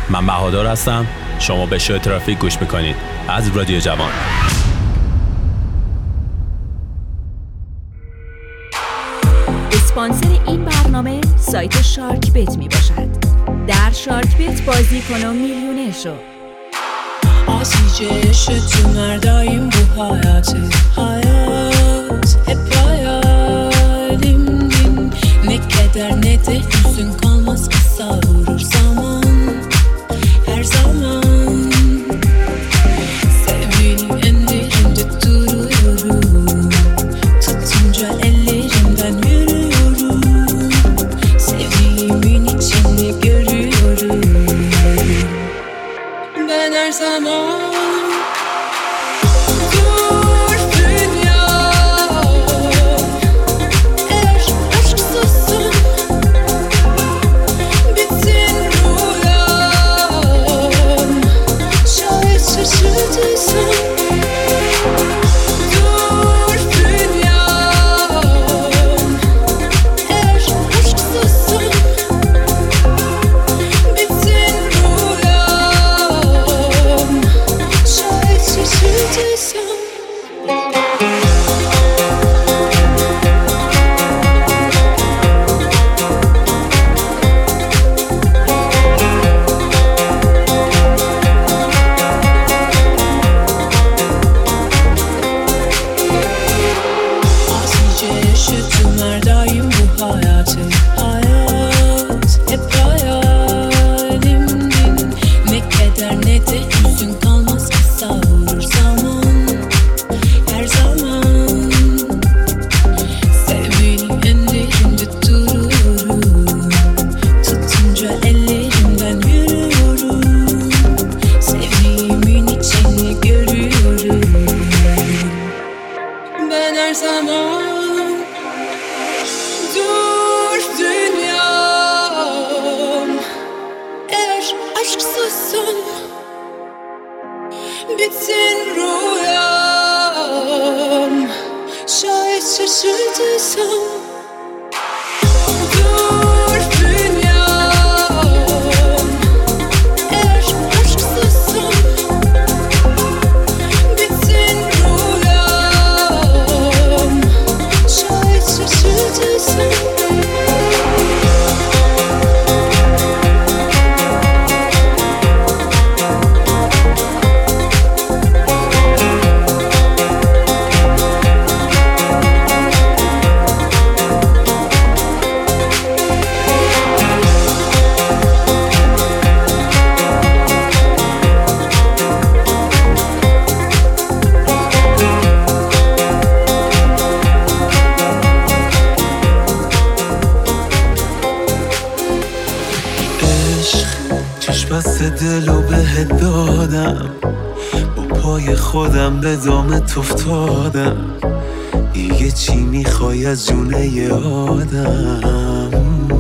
من بهادر هستم. شما به شو ترافیک گوش میکنید از رادیو جوان. اسپانسر این برنامه سایت شارک بیت می باشد. در شارک بیت بازی کن و میلیونر شو. آسیجش تو مردayım bu hayat hep hayalimdin. Ne keder ne de hüzün kalmaz, kısa vurur zaman her zaman. Sevgilim en derinde duruyorum, tutunca ellerimden yürüyorum. Sevdiğimin içini görüyorum ben her zaman. دلو بهت دادم، با پای خودم به دامت افتادم. دیگه چی میخوای از جونه ی آدم؟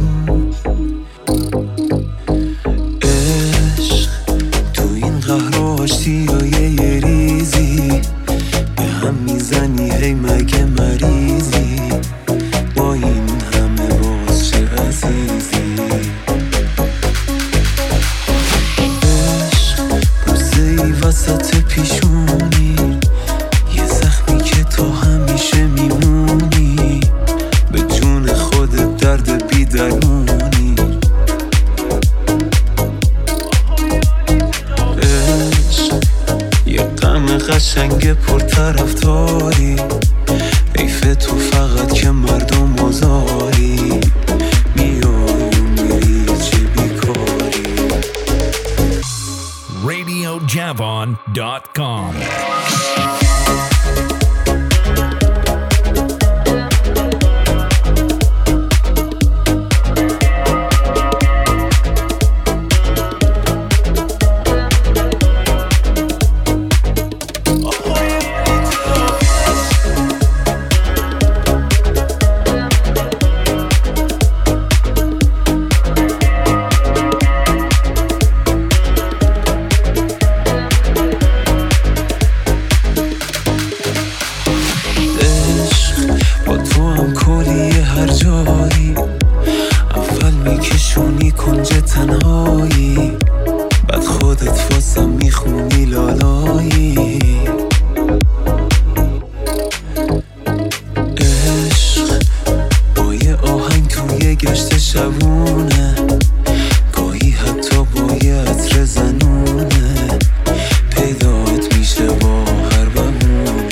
عشق تو این قهر و آشتی و یه ریزی به هم میزنی، هی مگه مریضی؟ با این همه باز چه عزیزی؟ وسط پیشونی یه زخمی که تو همیشه میمونی، به جون خودت درد بی درمونی. عشق یه غم قشنگ پرطرفداری، حیف تو فقط که مردم آزاری. RadioJavon.com گشت شبونه، گاهی حتی با یه عطر زنونه پیدات میشه با هر بمونه.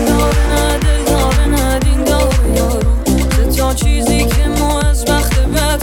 چیزی که ما از وقت بعد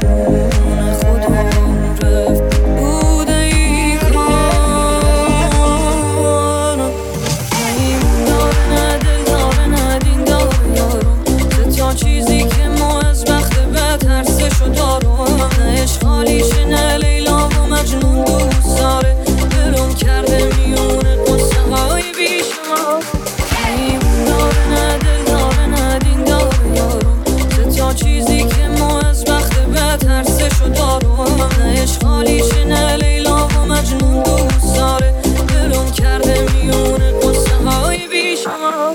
جون خدا رفت بوده ای کار نیم داره نه دل داره نه دین داره یارم تا چیزی که ما از بخت به ترسشو دارم نه اشغالیشه نه لیلا و مجنون دوست داره دلم کرده میونه قصه های بیشمار نیم داره نه دل داره نه دین داره یارم تا چیزی که ما از بخت به ترسشو دارم نه اشغالیشه نه لیلا و مجنون دوست داره دلم کرده میونه قصه های بیشمار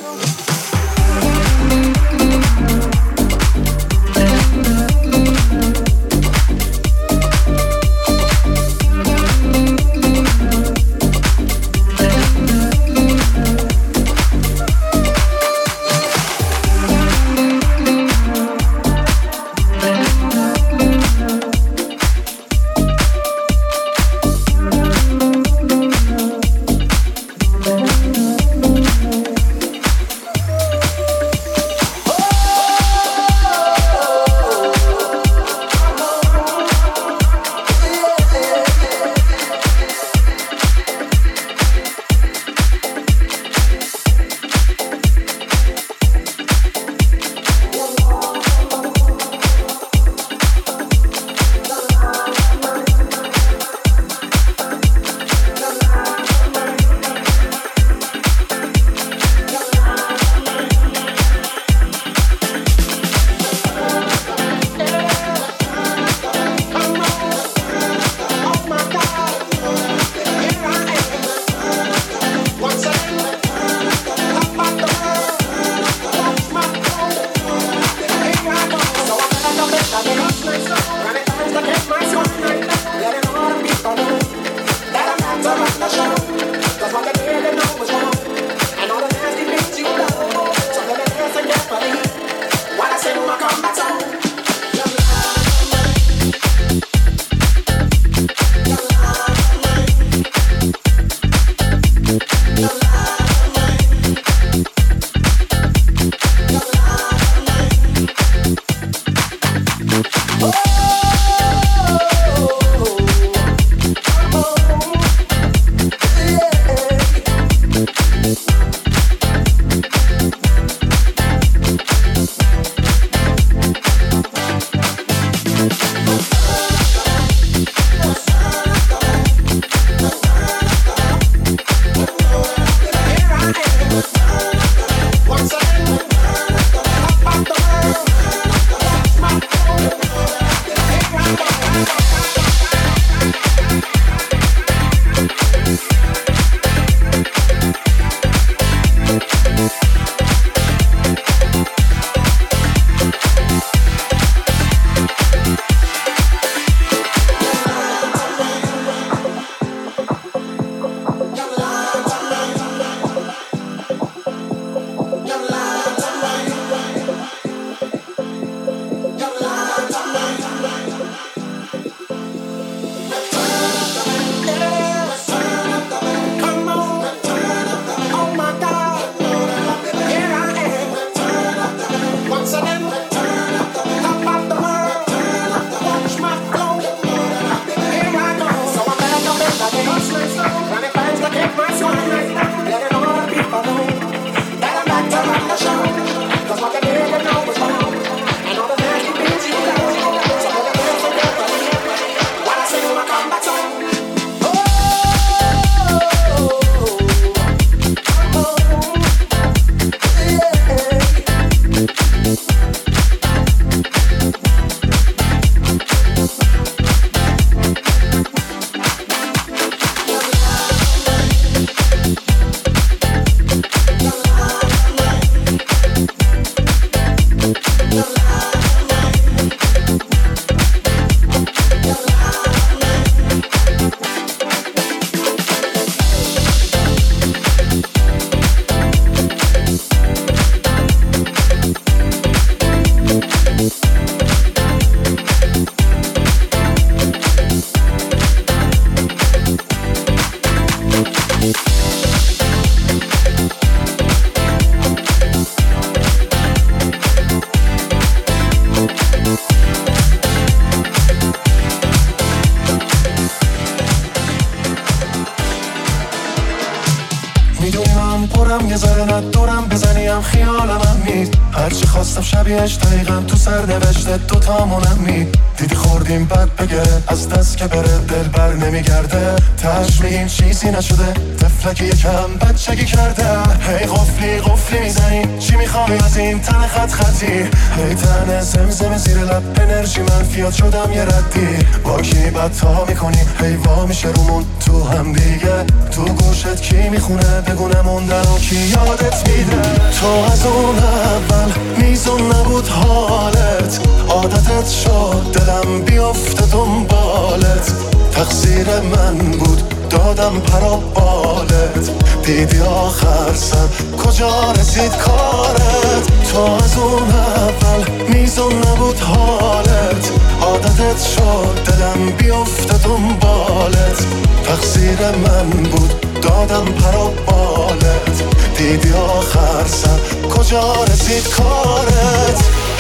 چقدر دورم بزنیم خیالم مید هرچی خواستم شبیهش دقیقا تو سر نوشته دوتامونم مید دیدی خوردیم بد بگه از دست که بره دل بر نمیگرده تش میگیم چیزی نشده طفلکی یکم بچگی کرده هی قفلی میزنی چی میخوای از این تن خطی هی تن زمزم زیر لب انرژی منفیات شدم یه ردی با کی بدتا میکنی هی وا میشه رومون تو هم دیگه تو گوشت کی میخونه بگونه موندن و کی یادت میده تو از اون اول میزون نبود حالت عادتت شد دلم بیفته دنبالت تقصیر من بود دادم پرا بالت دیدی آخر سر کجا رسید کارت تو از اون اول میزون نبود حالت عادتت شد دلم بیفته دنبالت تقصیر من بود دادم پرا بالت دیدی آخر سر کجا رسید کارت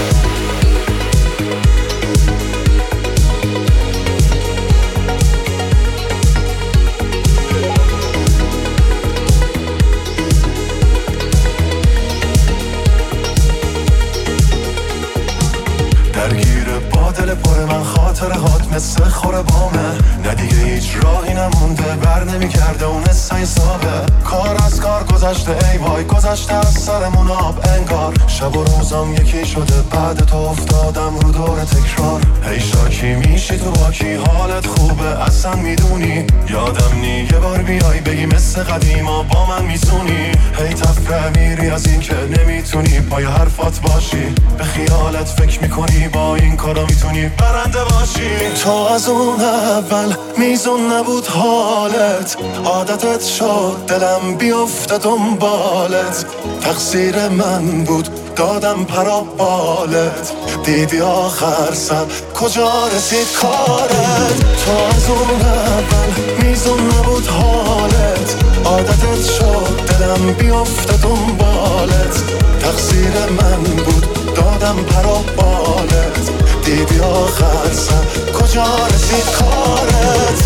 دل پر من خاطرهات مثل خوره بامه نه دیگه هیچ راهی نمونده بر نمیگرده اون حسابه کار از کار گذشته ای وای گذشته از سرمون آب انگار شب و روزم یکی شده بعد تو افتادم رو دور تکرار هی شاکی میشی تو با کی حالت خوبه اصلا میدونی یادم نی یه بار بیای بگی مثل قدیما با من میزونی هی تفره میری از این که نمیتونی پای حرفات باشی به خیالت فکر میکنی با این کارا میتونی برنده باشی تو از اون اول میزون نبود حالت عادتت شد دلم بیفته دنبالت تقصیر من بود دادم پرا بالت دیدی آخر سر کجا رسید کارت تو از اون اول میزون نبود حالت عادتت شد دلم بیفته دنبالت تقصیر من بود دادم پرا بالت دیدی آخر سر کجا رسید کارت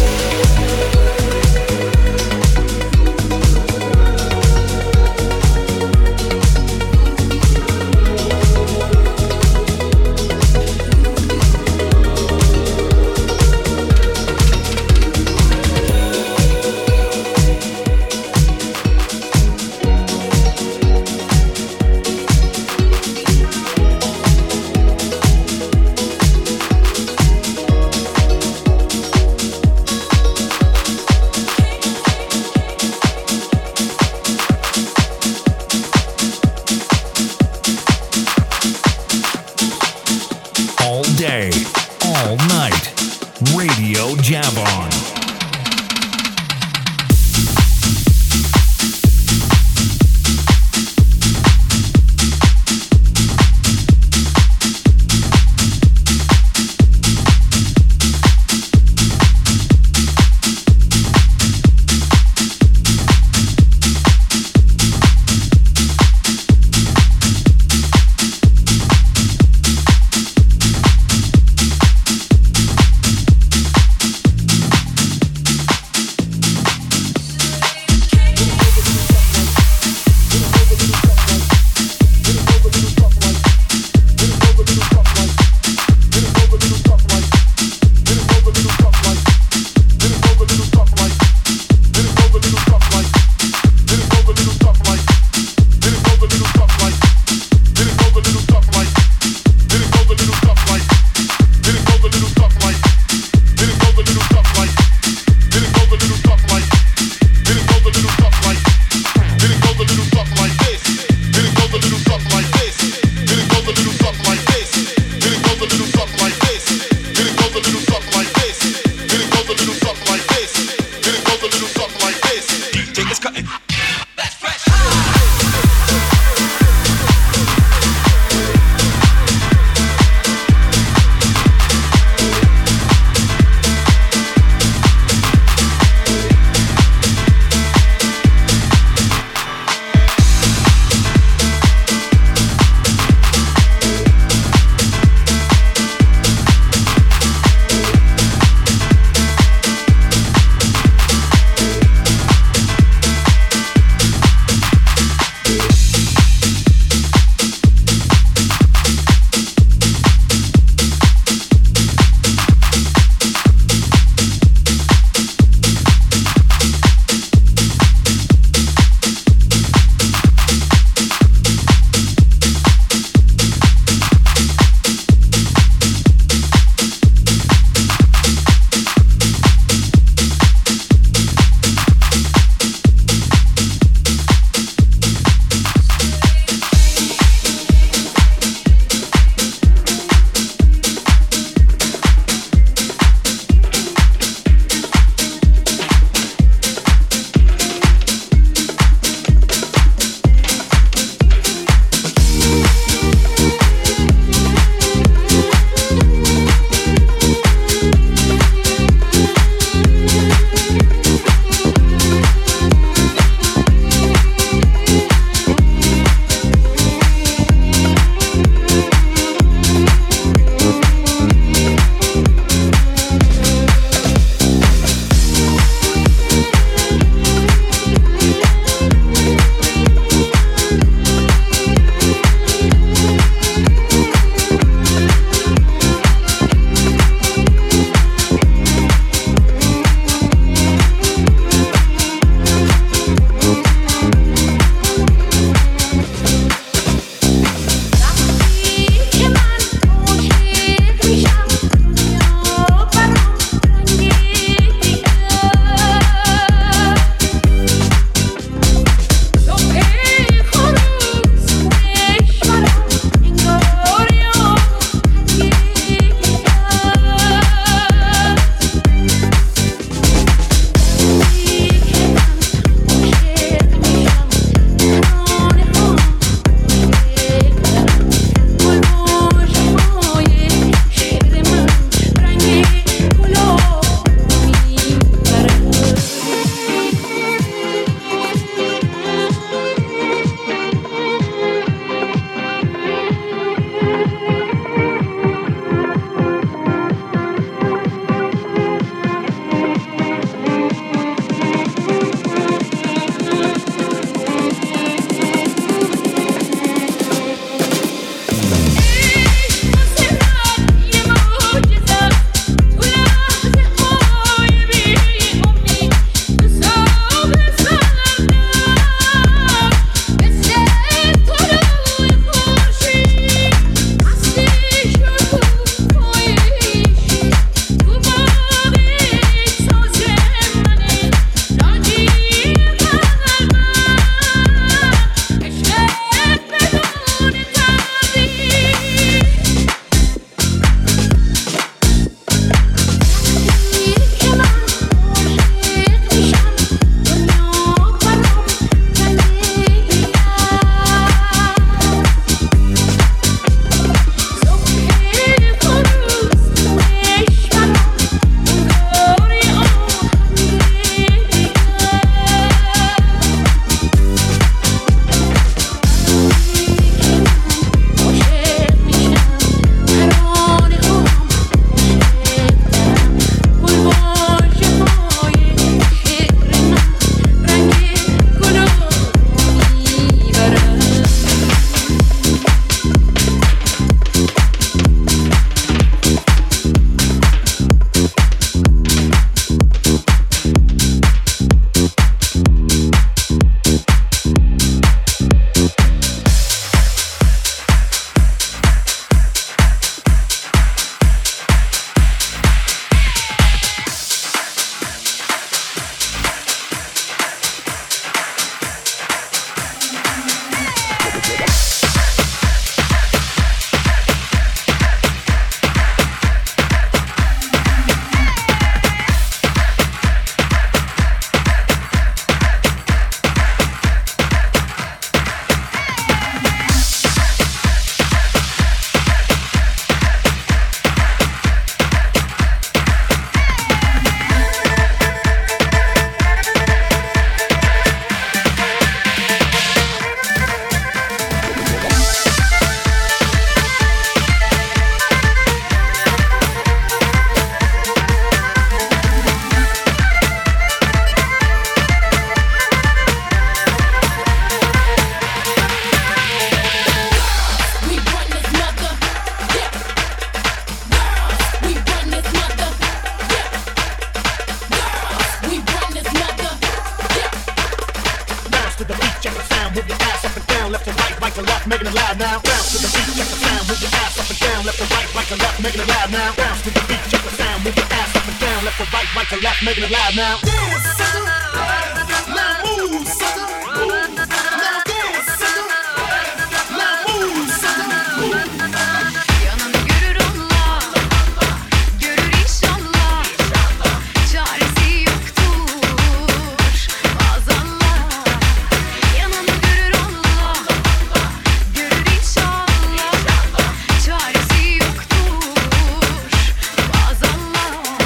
making it loud now. Bounce to the beat, check the sound, move your ass up and down, left to right, right to left, making it loud now. Bounce to the beat, check the sound, move your ass up and down, left to right, right to left, making it loud now. Dance, sucker, now move, sucker, move. Now dance, sucker, now move, sucker, move. Yanını görür Allah, görür inşallah. Çaresi yoktur maazallah. Yanını görür Allah, görür inşallah. Çaresi yoktur maazallah.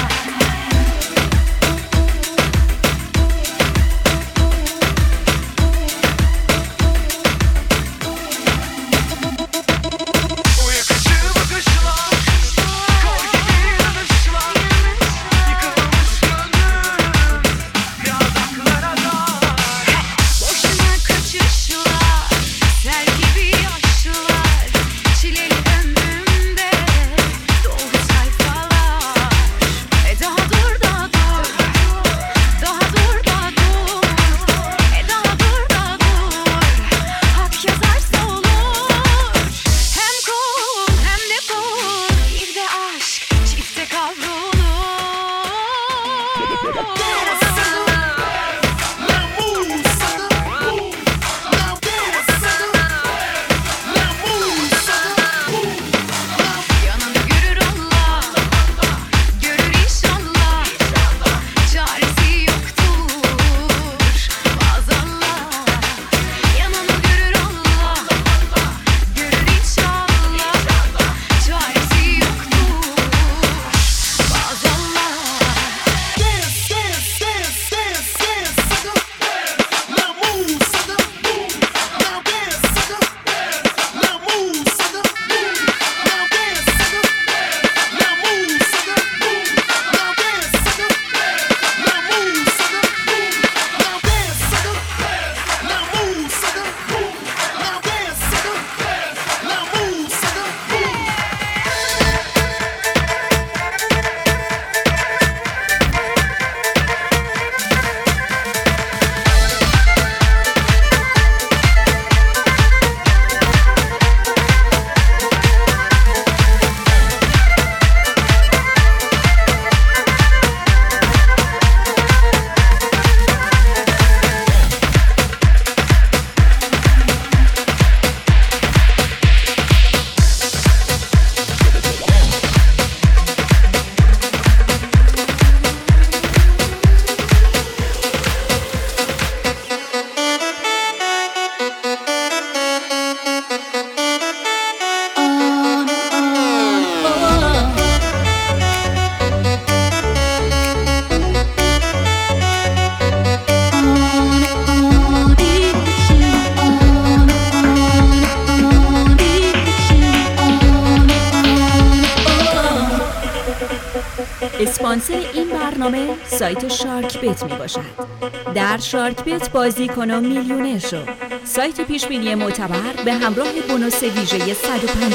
Bu yakışır bakışlar, kor gibi yanışlar, yıkılmış gönlüm yazaklara dar. Boşuna kaçışlar, sel gibi yaşlar. Çileli ömrümde doldu sayfalar. Daha dur da dur, daha dur da dur. Daha dur da dur, hak yazarsa olur. Hem kul hem de kul, bir de aşk çifte kavrulur. Now move, sucker, move. Now dance, sucker. Now move, sucker, move. Yanını görür Allah, görür inşallah. Çaresi yoktur maazallah. Yanını görür Allah, görür inşallah. Çaresi yoktur maazallah. Dance, dance, dance, dance, dance, sucker. Now move, sucker, move. Now dance, sucker. Now move, sucker, move. Now dance, sucker. Now move, sucker, move. Now dance, sucker. Now move, sucker, move. Now dance, sucker. Now move, sucker, move. Now dance, sucker. Now move, sucker, move. اسپانسر این برنامه سایت شارک بت می باشد. در شارک بت بازی کن و میلیونر شو. سایت پیشبینی معتبر به همراه بونوس ویژه 150%.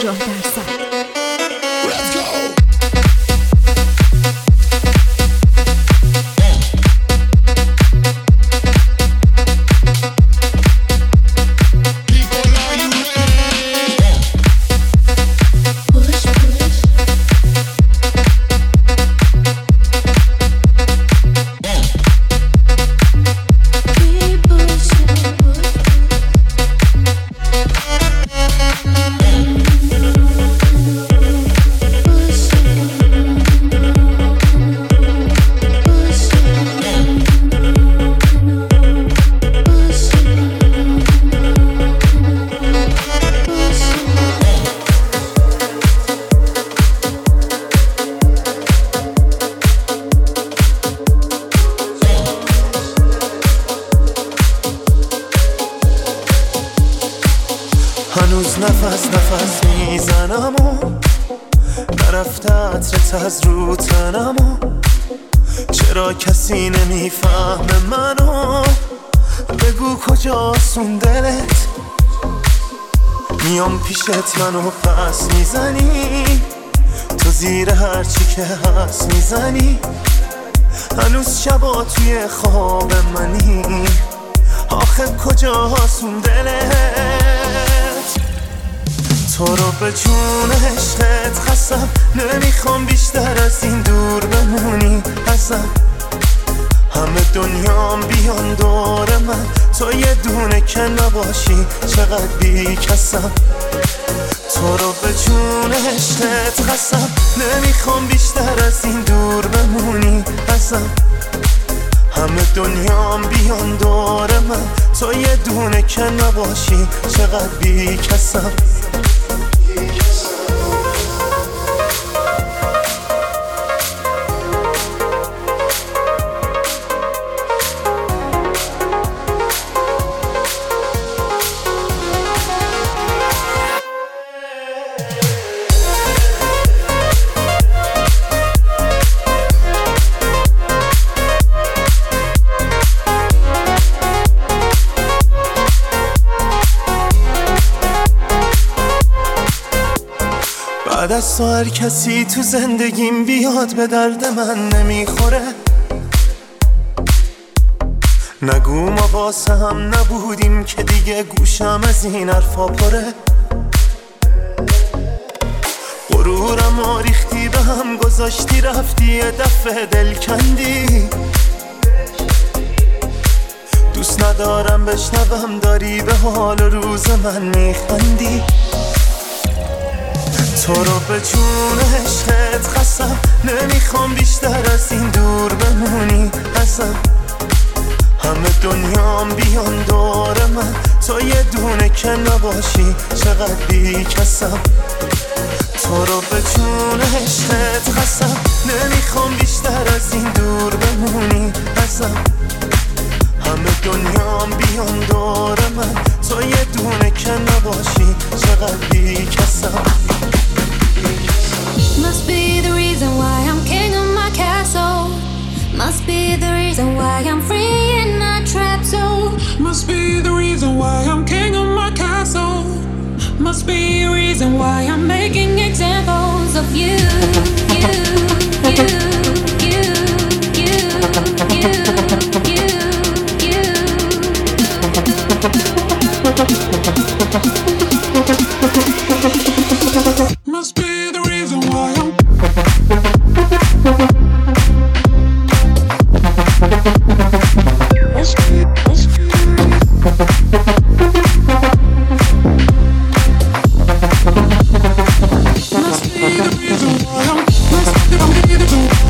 هنوز نفس نفس میزنم و نرفته عطرت از رو تنم و چرا کسی نمیفهمه منو بگو کجاست اون دلت میام پیشت منو پس میزنی تو زیر هرچی که هست میزنی هنوز شبا توی خواب منی آخه کجاست اون دلت تو رو به جون عشقت قسم، نمیخوام بیشتر از این دور بمونی ازم. همه دنیام بیان دور من، تو یه دونه که نباشی چقدر بی کسم. تو رو به جون عشقت قسم، نمیخوام بیشتر از این دور بمونی ازم. همه دنیام بیان دور من، تو یه دونه که نباشی چقدر بی کسم. بعد از تو هر کسی تو زندگیم بیاد به درد من نمیخوره. نگو ما واسه هم نبودیم که دیگه گوشم از این حرفا پره. غرورم آریختی به هم گذاشتی، رفتی یه دفعه دل کندی. دوست ندارم بشنوم داری به حال روز من میخندی. تو رو به جون عشقت قسم، نمیخوام بیشتر از این دور بمونی ازم. همه دنیام بیان دور من، تو یه دونه که نباشی چقدر بی کسم. تو رو به جون عشقت قسم، نمیخوام بیشتر از این دور بمونی ازم. همه دنیام بیان دور من، تو یه دونه که نباشی چقدر بی کسم. Must be the reason why I'm king of my castle. Must be the reason why I'm free in my trap zone. Must be the reason why I'm king of my castle. Must be the reason why I'm making examples of you, you, you, you, you, you, you, you. Must be the reason why I'm must be the reason why I'm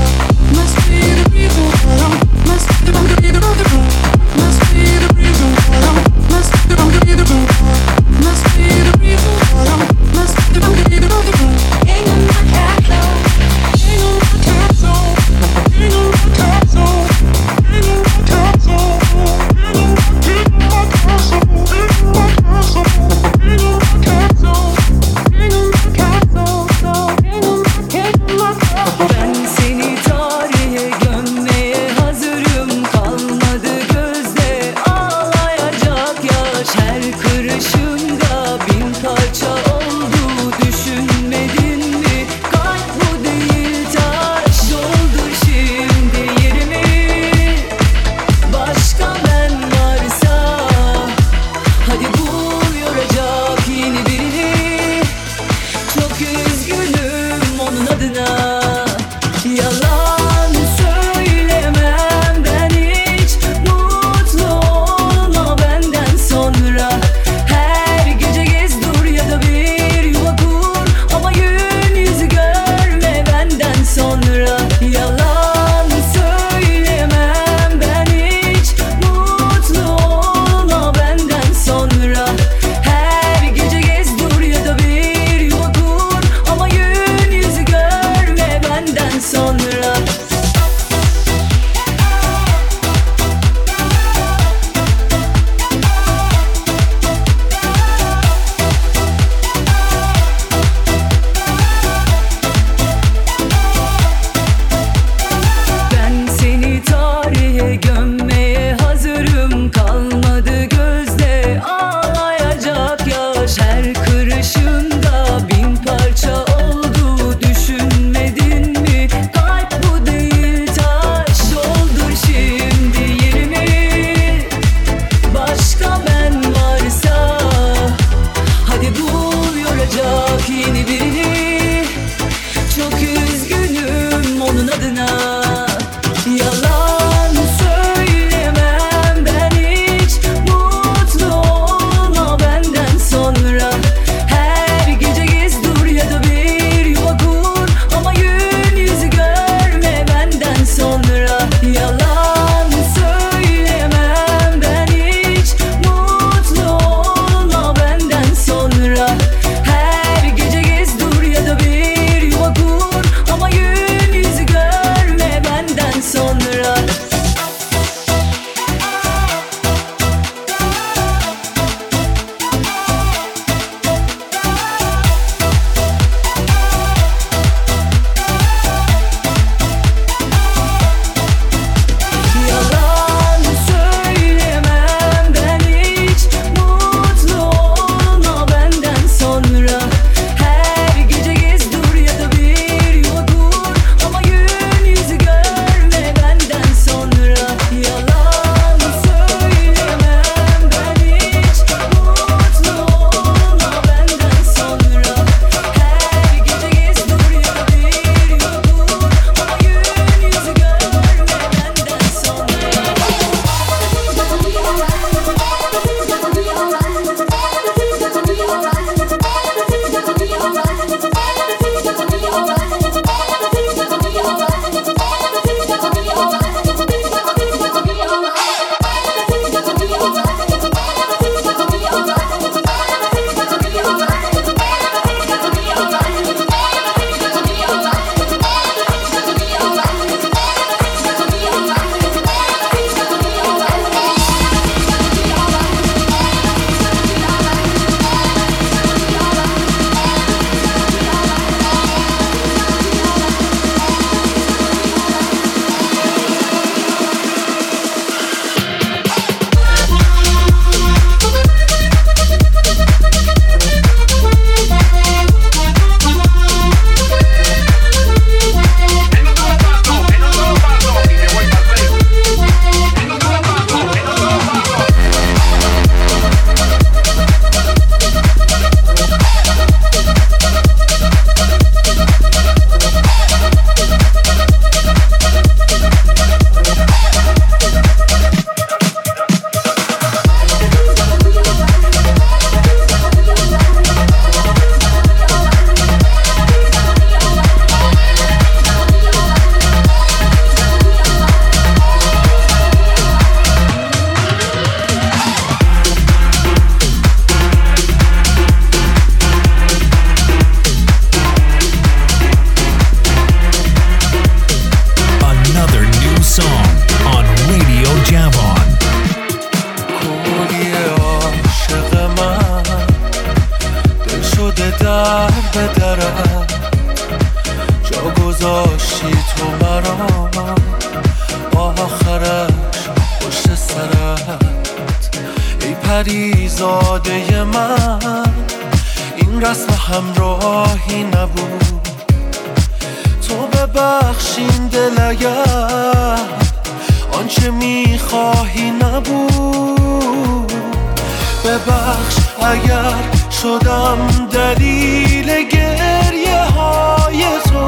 پسری زاده من این رسم همراهی نبود. تو ببخشین دل اگر آنچه میخواهی نبود. ببخش اگر شدم دلیل گریه های تو.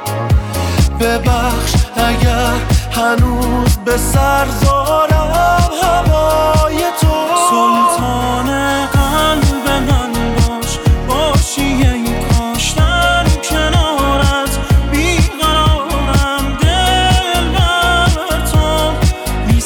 ببخش اگر هنوز به سر دارم هوای تو. سلطان قلب من باش، باشی ای کاش در کنارت بیقرارم. دل بر تو می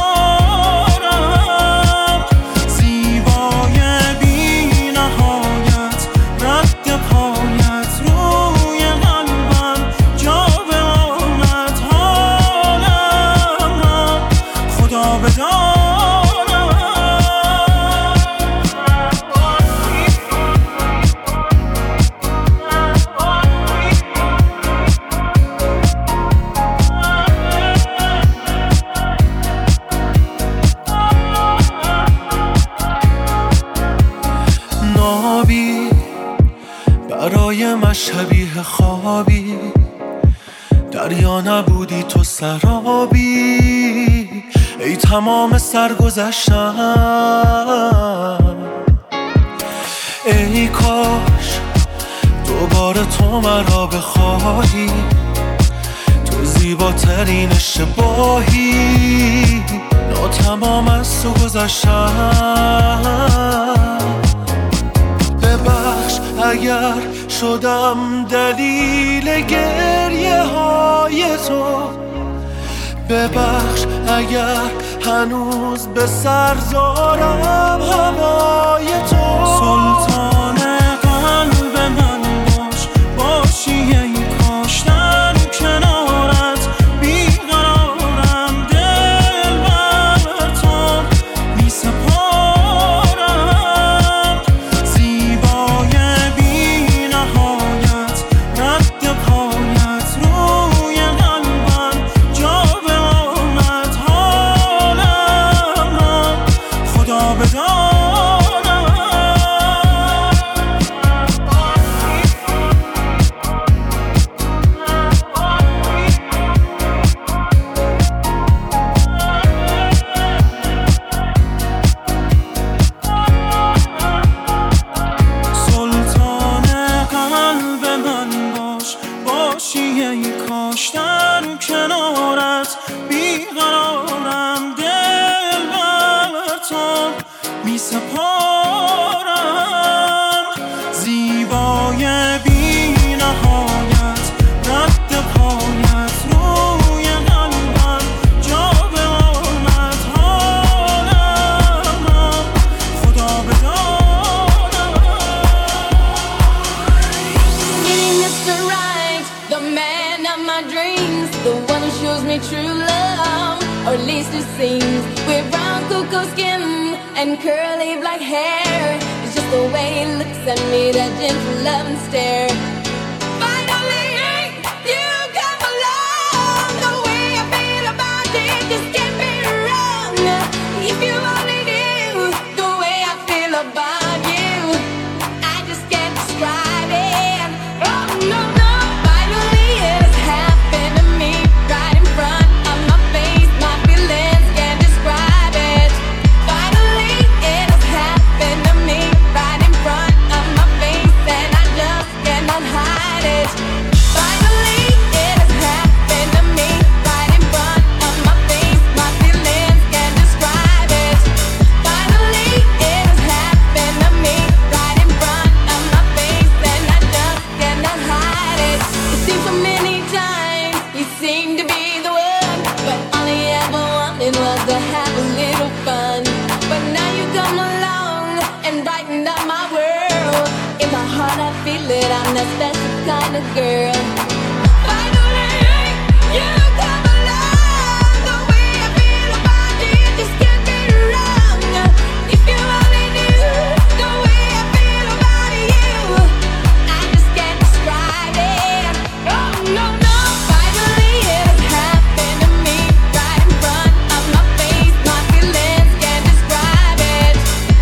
سپارم، زیبای بی نهایت رد پایت روی قلبم جا بماند. حالم را خدا بدان. نابی برای من شبیه خوابی، دریا نبودی تو سرابی. ای تمام سرگذشتم، ای کاش دوباره تو مرا بخواهی. تو زیباترین اشتباهی، ناتمام از تو گذشتم. ببخش اگر شدم دلیل گریه های تو. ببخش اگر هنوز به سر دارم هوای تو. سلطان قلب من باش، باشی ای کاش در کنارت بیقرارم. دل بر تو می سپارم، زیبای بی نهایت رد پایت روی قلبم جا بماند. حالم را خدا بدان. سلطان قلب من باش، باشی ای کاش در کنارت بیقرارم. دل بر تو می سپارم، زیبای بی نهایت رد پایت روی قلبم جا بماند. حالم را خدا بدانم. Meeting Mr. Right, the man of my dreams, the one who shows me true love, or at least it seems. With brown cocoa skin and curly black hair, it's just the way he looks at me, that gentle love and stare. Finally, you come along. The way I feel about it just can't be wrong. If you only knew the way I feel about you, I just can't describe it. Oh no, no. Finally it has happened to me, right in front of my face. My feelings can't describe it. Finally it has happened to me, right in front of my face, and I just cannot hide it. Finally it has happened to me, right in front of my face. My feelings can't describe it. Finally it has happened to me, right in front of my face, and I just cannot hide it. It seems so many times you seem to be the one, but all I ever wanted was to have a little fun. But now you come along and brighten up my world. In my heart I feel it, I'm that special kind of girl. Finally, you come along. The way I feel about you just can't be wrong. If you only knew the way I feel about you, I just can't describe it. Oh no, no. Finally it has happened to me, right in front of my face. My feelings can't describe it.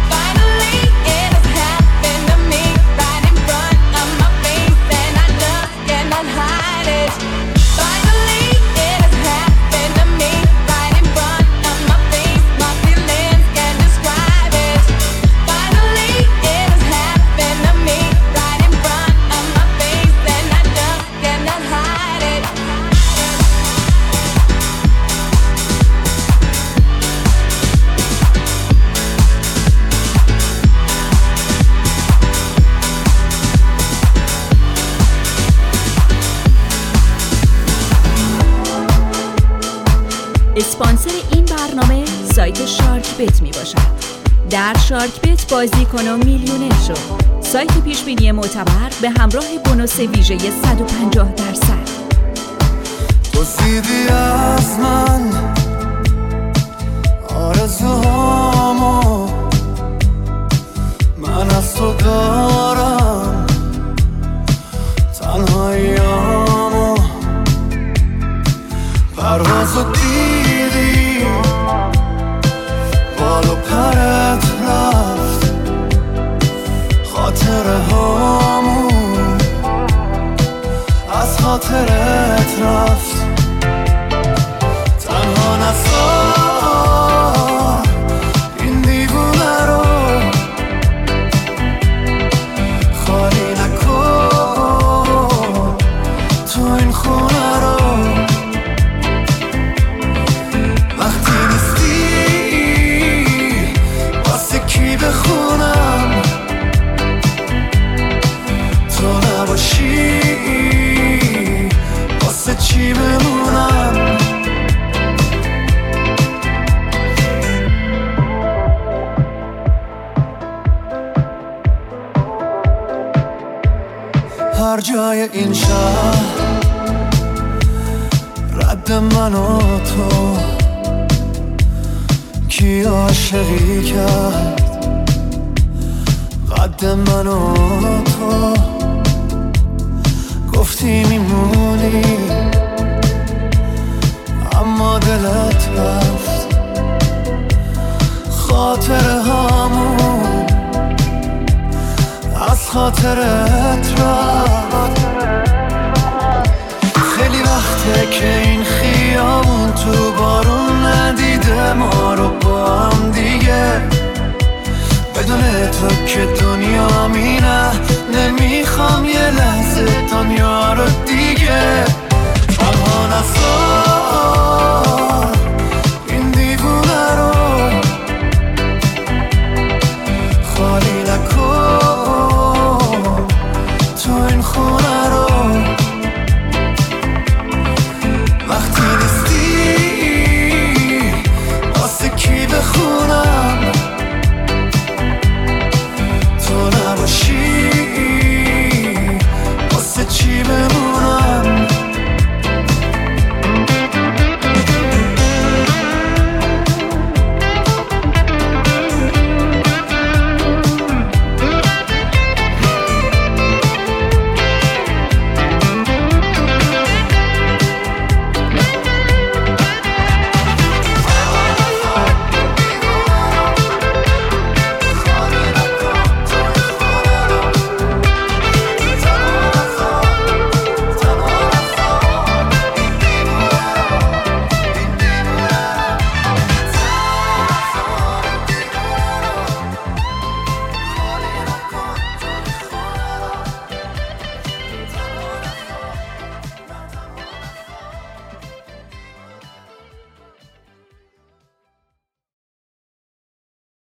اسپانسر این برنامه سایت شارک بت می باشد. در شارک بت بازی کن و میلیونر شو. سایت پیشبینی معتبر به همراه بونوس ویژه 150%. پرسیدی از من آرزوهامو، من از تو دارم تنهاییامو. پروازو دیدی بال و پرت رفت، خاطره هامون از خاطرت رفت. تنها نذار این دیوونه رو، خالی نکن تو این خونه رو. وقتی نیستی واسه کی بخونم، تو نباشی واسه چی بمونم. هر جای این شهر رد من و تو، کی عاشقی کرد قد من و تو. گفتی میمونی اما دلت رفت، خاطره هامون از خاطرت رفت. خیلی وقته که این خیابون تو بارون ندیده ما رو با هم دیگه. بدون تو که دنیا مینه نمیخوام